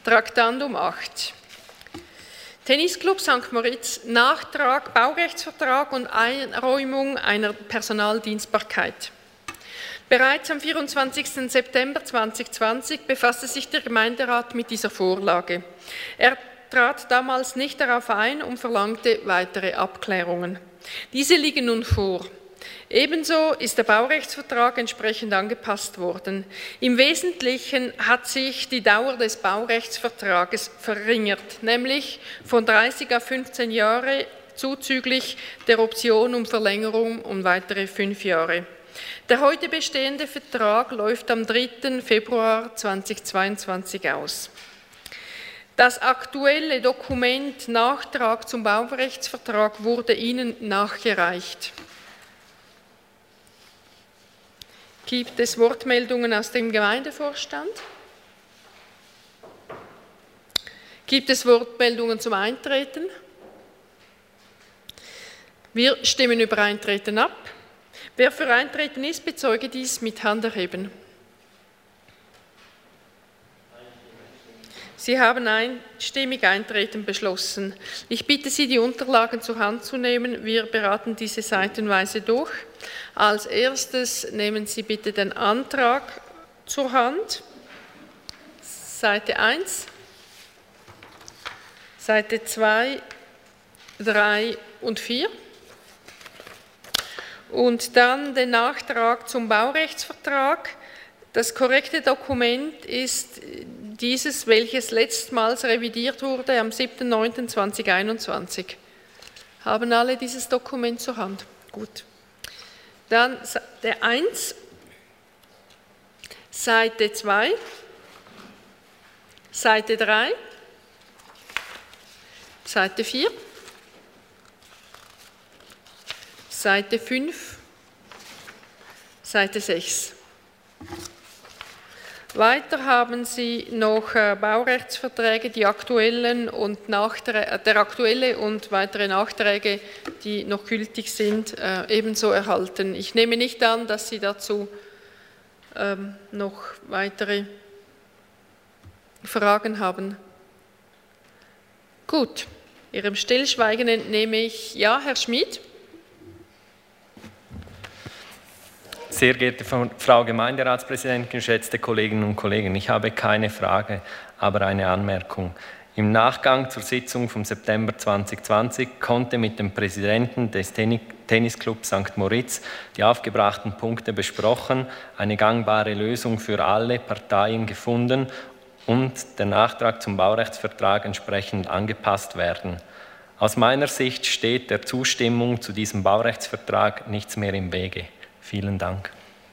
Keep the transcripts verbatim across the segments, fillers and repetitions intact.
Traktandum acht. Tennisclub Sankt Moritz, Nachtrag, Baurechtsvertrag und Einräumung einer Personaldienstbarkeit. Bereits am vierundzwanzigsten September zweitausendzwanzig befasste sich der Gemeinderat mit dieser Vorlage. Er trat damals nicht darauf ein und verlangte weitere Abklärungen. Diese liegen nun vor. Ebenso ist der Baurechtsvertrag entsprechend angepasst worden. Im Wesentlichen hat sich die Dauer des Baurechtsvertrages verringert, nämlich von dreißig auf fünfzehn Jahre zuzüglich der Option um Verlängerung um weitere fünf Jahre. Der heute bestehende Vertrag läuft am dritten Februar zweitausendzweiundzwanzig aus. Das aktuelle Dokument Nachtrag zum Baurechtsvertrag wurde Ihnen nachgereicht. Gibt es Wortmeldungen aus dem Gemeindevorstand? Gibt es Wortmeldungen zum Eintreten? Wir stimmen über Eintreten ab. Wer für Eintreten ist, bezeuge dies mit Hand erheben. Sie haben einstimmig Eintreten beschlossen. Ich bitte Sie, die Unterlagen zur Hand zu nehmen. Wir beraten diese seitenweise durch. Als erstes nehmen Sie bitte den Antrag zur Hand. Seite eins, Seite zwei, drei und vier. Und dann den Nachtrag zum Baurechtsvertrag. Das korrekte Dokument ist dieses, welches letztmals revidiert wurde am siebten neunten zweitausendeinundzwanzig. Haben alle dieses Dokument zur Hand? Gut. Dann Seite eins, Seite zwei, Seite drei, Seite vier, Seite fünf, Seite sechs. Weiter haben Sie noch Baurechtsverträge, die aktuellen und Nachträ- der aktuelle und weitere Nachträge, die noch gültig sind, ebenso erhalten. Ich nehme nicht an, dass Sie dazu ähm, noch weitere Fragen haben. Gut, Ihrem Stillschweigen entnehme ich, ja, Herr Schmid. Sehr geehrte Frau Gemeinderatspräsidentin, geschätzte Kolleginnen und Kollegen, ich habe keine Frage, aber eine Anmerkung. Im Nachgang zur Sitzung vom September zweitausendzwanzig konnte mit dem Präsidenten des Tennisclubs Sankt Moritz die aufgebrachten Punkte besprochen, eine gangbare Lösung für alle Parteien gefunden und der Nachtrag zum Baurechtsvertrag entsprechend angepasst werden. Aus meiner Sicht steht der Zustimmung zu diesem Baurechtsvertrag nichts mehr im Wege. Vielen Dank.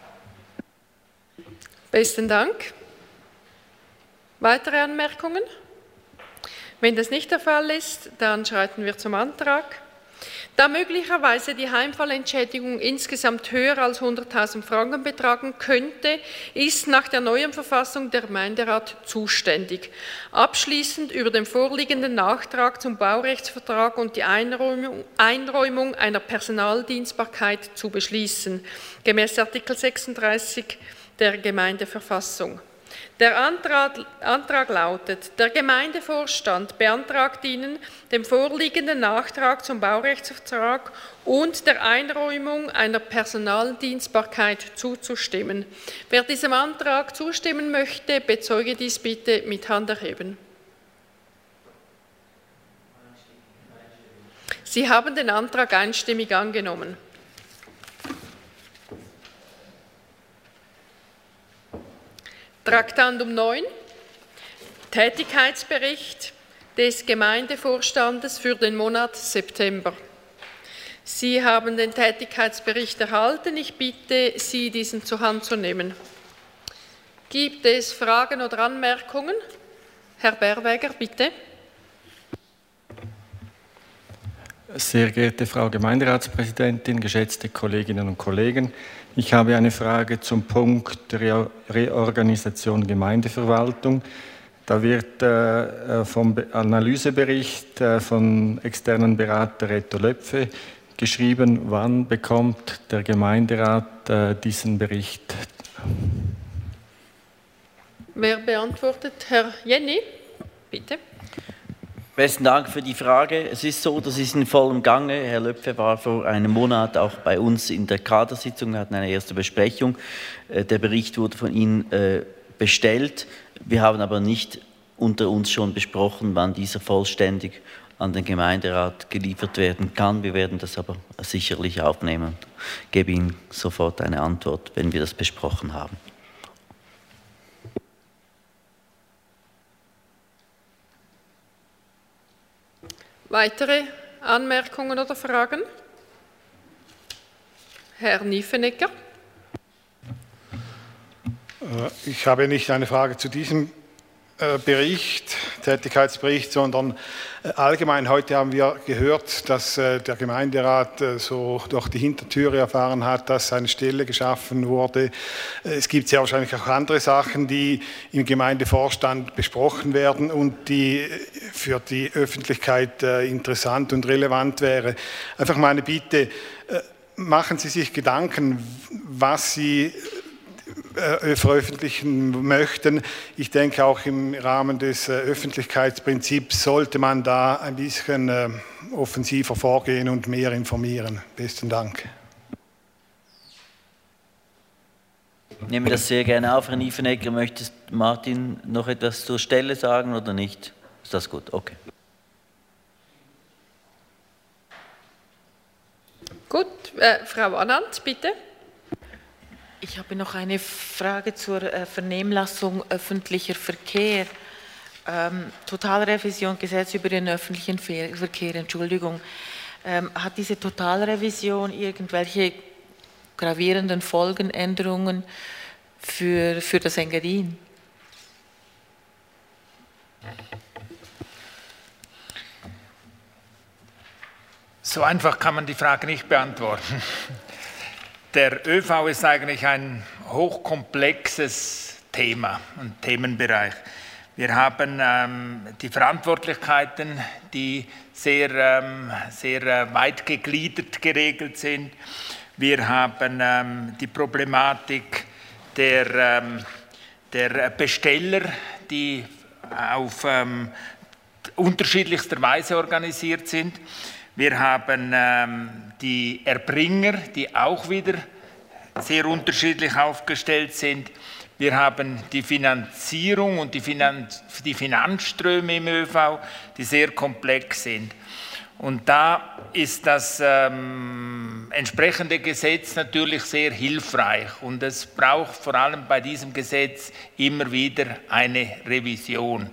Besten Dank. Weitere Anmerkungen? Wenn das nicht der Fall ist, dann schreiten wir zum Antrag. Da möglicherweise die Heimfallentschädigung insgesamt höher als hunderttausend Franken betragen könnte, ist nach der neuen Verfassung der Gemeinderat zuständig, abschließend über den vorliegenden Nachtrag zum Baurechtsvertrag und die Einräumung, Einräumung einer Personaldienstbarkeit zu beschließen, gemäß Artikel sechsunddreißig der Gemeindeverfassung. Der Antrag, Antrag lautet, der Gemeindevorstand beantragt Ihnen, dem vorliegenden Nachtrag zum Baurechtsvertrag und der Einräumung einer Personaldienstbarkeit zuzustimmen. Wer diesem Antrag zustimmen möchte, bezeuge dies bitte mit Hand erheben. Sie haben den Antrag einstimmig angenommen. Traktandum neun, Tätigkeitsbericht des Gemeindevorstandes für den Monat September. Sie haben den Tätigkeitsbericht erhalten. Ich bitte Sie, diesen zur Hand zu nehmen. Gibt es Fragen oder Anmerkungen? Herr Berweger, bitte. Sehr geehrte Frau Gemeinderatspräsidentin, geschätzte Kolleginnen und Kollegen, ich habe eine Frage zum Punkt Re Reorganisation Gemeindeverwaltung. Da wird äh, vom Analysebericht äh, von externen Berater Reto Löpfe geschrieben, wann bekommt der Gemeinderat äh, diesen Bericht? Wer beantwortet? Herr Jenny? Bitte. Besten Dank für die Frage. Es ist so, das ist in vollem Gange. Herr Löpfe war vor einem Monat auch bei uns in der Kadersitzung. Wir hatten eine erste Besprechung. Der Bericht wurde von Ihnen bestellt. Wir haben aber nicht unter uns schon besprochen, wann dieser vollständig an den Gemeinderat geliefert werden kann. Wir werden das aber sicherlich aufnehmen. Ich gebe Ihnen sofort eine Antwort, wenn wir das besprochen haben. Weitere Anmerkungen oder Fragen? Herr Nyffenegger. Ich habe nicht eine Frage zu diesem Bericht, Tätigkeitsbericht, sondern allgemein. Heute haben wir gehört, dass der Gemeinderat so durch die Hintertüre erfahren hat, dass eine Stelle geschaffen wurde. Es gibt sehr wahrscheinlich auch andere Sachen, die im Gemeindevorstand besprochen werden und die für die Öffentlichkeit interessant und relevant wäre. Einfach meine Bitte, machen Sie sich Gedanken, was Sie veröffentlichen möchten. Ich denke, auch im Rahmen des Öffentlichkeitsprinzips sollte man da ein bisschen offensiver vorgehen und mehr informieren. Besten Dank. Ich nehme das sehr gerne auf. Herr Nyffenegger, möchtest Martin noch etwas zur Stelle sagen oder nicht? Ist das gut? Okay. Gut, äh, Frau Anhalt, bitte. Ich habe noch eine Frage zur äh, Vernehmlassung öffentlicher Verkehr. Ähm, Totalrevision Gesetz über den öffentlichen Verkehr, Entschuldigung. Ähm, hat diese Totalrevision irgendwelche gravierenden Folgenänderungen für, für das Engadin? So einfach kann man die Frage nicht beantworten. Der ÖV ist eigentlich ein hochkomplexes Thema und Themenbereich. Wir haben ähm, die Verantwortlichkeiten, die sehr, ähm, sehr weit gegliedert geregelt sind. Wir haben ähm, die Problematik der, ähm, der Besteller, die auf ähm, unterschiedlichster Weise organisiert sind. Wir haben ähm, die Erbringer, die auch wieder sehr unterschiedlich aufgestellt sind. Wir haben die Finanzierung und die, Finanz die Finanzströme im ÖV, die sehr komplex sind. Und da ist das ähm, entsprechende Gesetz natürlich sehr hilfreich. Und es braucht vor allem bei diesem Gesetz immer wieder eine Revision.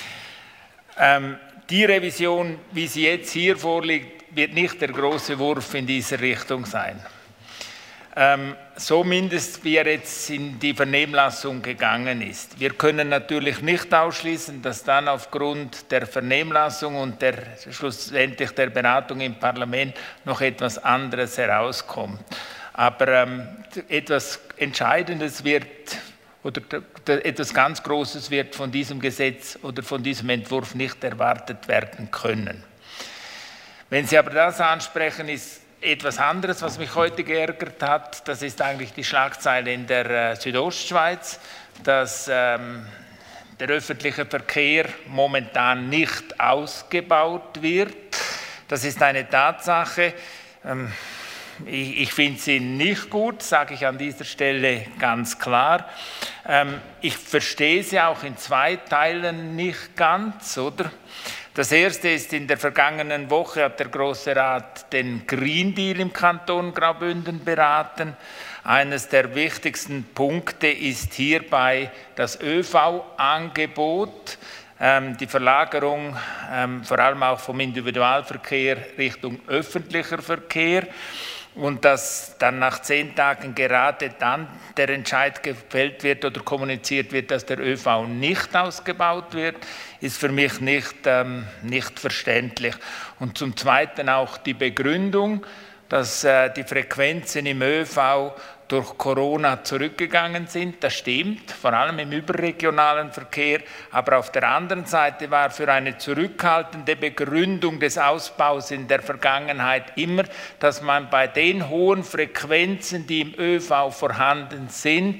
Ähm, Die Revision, wie sie jetzt hier vorliegt, wird nicht der große Wurf in diese Richtung sein. Ähm, so mindestens, wie er jetzt in die Vernehmlassung gegangen ist. Wir können natürlich nicht ausschließen, dass dann aufgrund der Vernehmlassung und der, schlussendlich der Beratung im Parlament noch etwas anderes herauskommt. Aber ähm, etwas Entscheidendes wird oder etwas ganz Großes wird von diesem Gesetz oder von diesem Entwurf nicht erwartet werden können. Wenn Sie aber das ansprechen, ist etwas anderes, was mich heute geärgert hat. Das ist eigentlich die Schlagzeile in der äh, Südostschweiz, dass ähm, der öffentliche Verkehr momentan nicht ausgebaut wird. Das ist eine Tatsache. Ähm, Ich, ich finde sie nicht gut, sage ich an dieser Stelle ganz klar. Ähm, ich verstehe sie auch in zwei Teilen nicht ganz, oder? Das erste ist, in der vergangenen Woche hat der Grosse Rat den Green Deal im Kanton Graubünden beraten. Eines der wichtigsten Punkte ist hierbei das ÖV-Angebot. Ähm, die Verlagerung ähm, vor allem auch vom Individualverkehr Richtung öffentlicher Verkehr. Und dass dann nach zehn Tagen gerade dann der Entscheid gefällt wird oder kommuniziert wird, dass der ÖV nicht ausgebaut wird, ist für mich nicht, ähm, nicht verständlich. Und zum Zweiten auch die Begründung, dass äh, die Frequenzen im ÖV durch Corona zurückgegangen sind. Das stimmt, vor allem im überregionalen Verkehr. Aber auf der anderen Seite war für eine zurückhaltende Begründung des Ausbaus in der Vergangenheit immer, dass man bei den hohen Frequenzen, die im ÖV vorhanden sind,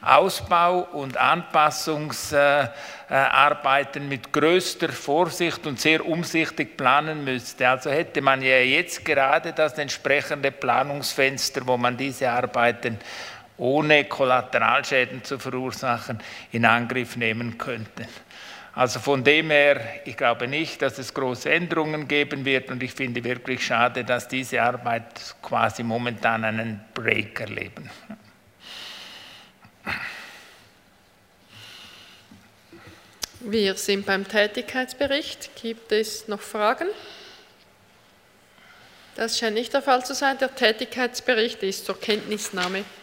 Ausbau- und Anpassungsarbeiten mit größter Vorsicht und sehr umsichtig planen müsste. Also hätte man ja jetzt gerade das entsprechende Planungsfenster, wo man diese Arbeiten ohne Kollateralschäden zu verursachen, in Angriff nehmen könnte. Also von dem her, ich glaube nicht, dass es große Änderungen geben wird und ich finde wirklich schade, dass diese Arbeit quasi momentan einen Break erleben. Wir sind beim Tätigkeitsbericht. Gibt es noch Fragen? Das scheint nicht der Fall zu sein. Der Tätigkeitsbericht ist zur Kenntnisnahme.